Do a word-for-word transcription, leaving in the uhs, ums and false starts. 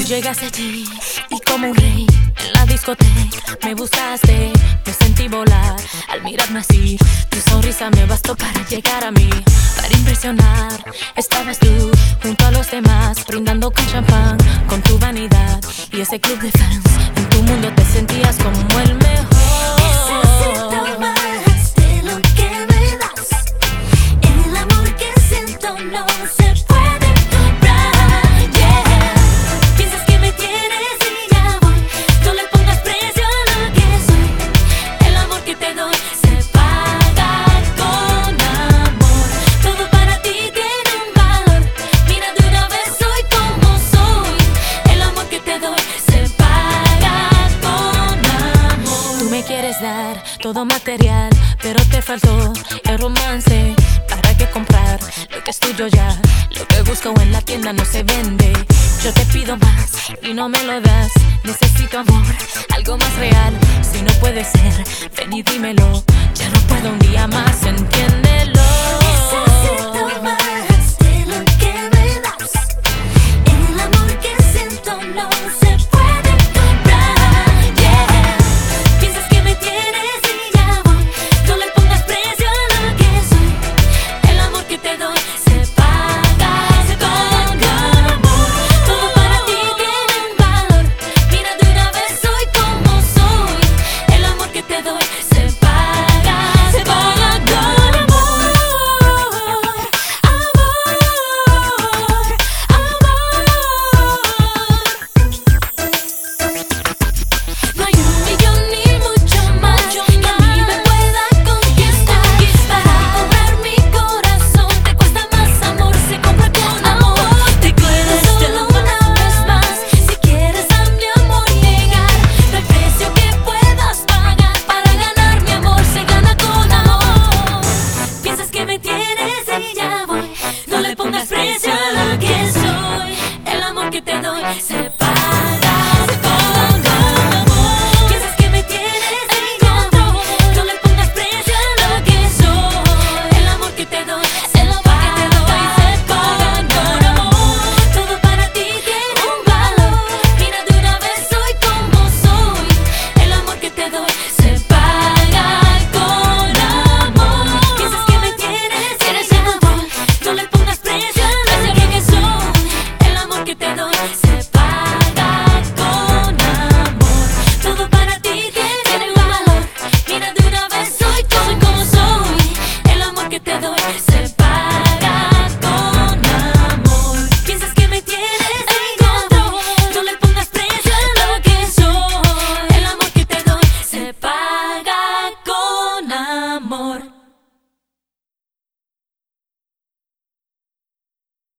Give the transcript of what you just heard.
llegaste allí y como un rey en la discoteca me buscaste, me sentí volar al mirarme así. Tu sonrisa me bastó para llegar a mí, para impresionar. Estabas tú junto a los demás, brindando con champán, con tu vanidad y ese club de fans. En tu mundo te sentías como el mejor. Necesito más de lo que me das. El amor que siento no se puede comprar, yeah. Piensas que me tienes y ya voy. No le pongas precio a lo que soy. El amor que te doy se paga con amor. Todo para ti tiene un valor. Mira de una vez soy como soy. El amor que te doy se paga con amor. Tú me quieres dar todo material, pero te faltó el romance. ¿Para qué comprar lo que es tuyo ya? Lo que busco en la tienda no se vende. Yo te pido más y no me lo das. Necesito amor, algo más real. Si no puede ser, ven y dímelo. Ya no puedo un día más, entiéndelo. Necesito más de lo que me das. El amor que siento no se puede comprar, yeah. Piensas que me tienes y ya voy. No le pongas precio a lo que soy. El amor que te doy se paga, se paga con amor. Todo para ti tiene un valor. Mira de una vez soy como soy. El amor que te doy se paga, se paga con amor. Amor, amor. No hay un millón ni mucho más que a mí me pueda conquistar. Para comprar mi corazón te cuesta más amor, se compra con amor. Te quedas solo una vez más. Si quieres a mi amor llegar, no hay precio que puedas pagar. Para ganar mi amor se gana con amor. Piensas que me tienes y ya voy. No le pongas precio a lo que soy. El amor que te doy se